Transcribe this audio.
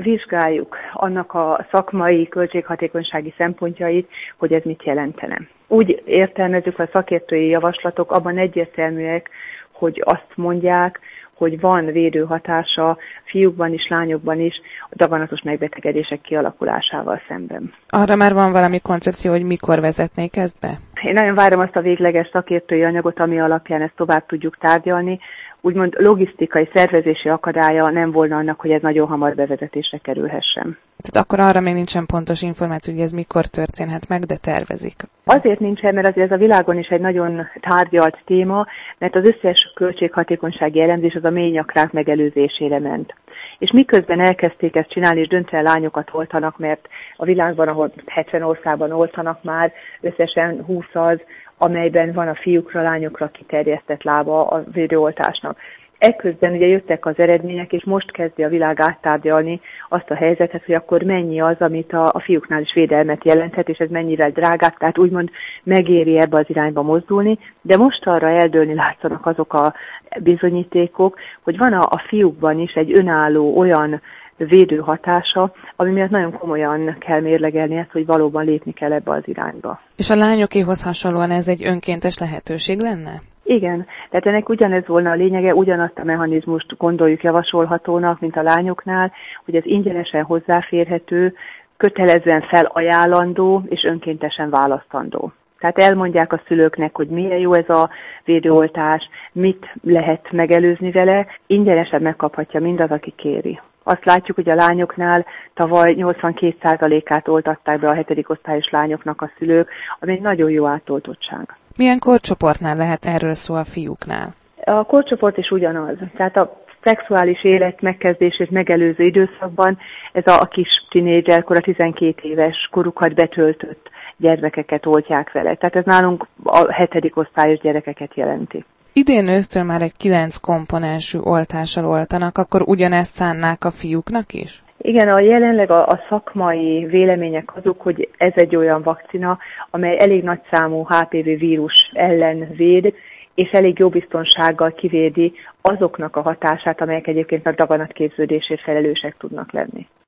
vizsgáljuk annak a szakmai, költséghatékonysági szempontjait, hogy ez mit jelentene. Úgy értelmezzük, a szakértői javaslatok abban egyértelműek, hogy azt mondják, hogy van védőhatása fiúkban is, lányokban is a daganatos megbetegedések kialakulásával szemben. Arra már van valami koncepció, hogy mikor vezetnék ezt be? Én nagyon várom azt a végleges szakértői anyagot, ami alapján ezt tovább tudjuk tárgyalni. Úgymond logisztikai, szervezési akadálya nem volna annak, hogy ez nagyon hamar bevezetésre kerülhessen. Tehát akkor arra még nincsen pontos információ, hogy ez mikor történhet meg, de tervezik. Azért nincsen, mert azért ez a világon is egy nagyon tárgyalt téma, mert az összes költséghatékonysági elemzés az a mély nyakrák megelőzésére ment. És miközben elkezdték ezt csinálni, és döntően lányokat oltanak, mert a világban, ahol 70 országban oltanak már, összesen 20 az, amelyben van a fiúkra, lányokra kiterjesztett lába a védőoltásnak. Ekközben ugye jöttek az eredmények, és most kezdi a világ áttárgyalni azt a helyzetet, hogy akkor mennyi az, amit a fiúknál is védelmet jelenthet, és ez mennyivel drágább, tehát úgymond megéri ebbe az irányba mozdulni, de most arra eldőlni látszanak azok a bizonyítékok, hogy van a fiúkban is egy önálló olyan védőhatása, ami miatt nagyon komolyan kell mérlegelni ezt, hogy valóban lépni kell ebbe az irányba. És a lányokéhoz hasonlóan ez egy önkéntes lehetőség lenne? Igen, tehát ennek ugyanez volna a lényege, ugyanazt a mechanizmust gondoljuk javasolhatónak, mint a lányoknál, hogy ez ingyenesen hozzáférhető, kötelezően felajánlandó és önkéntesen választandó. Tehát elmondják a szülőknek, hogy milyen jó ez a védőoltás, mit lehet megelőzni vele, ingyenesen megkaphatja mindaz, aki kéri. Azt látjuk, hogy a lányoknál tavaly 82%-át oltatták be a 7. osztályos lányoknak a szülők, ami egy nagyon jó átoltottság. Milyen korcsoportnál lehet erről szó a fiúknál? A korcsoport is ugyanaz. Tehát a szexuális élet megkezdését megelőző időszakban ez a kis tinédzserkor, a 12 éves korukat betöltött gyermekeket oltják vele. Tehát ez nálunk a 7. osztályos gyerekeket jelenti. Idén ősztől már egy 9 komponensű oltással oltanak, akkor ugyanezt szánnák a fiúknak is? Igen, jelenleg a szakmai vélemények azok, hogy ez egy olyan vakcina, amely elég nagy számú HPV vírus ellen véd, és elég jó biztonsággal kivédi azoknak a hatását, amelyek egyébként a daganatképződésért felelősek tudnak lenni.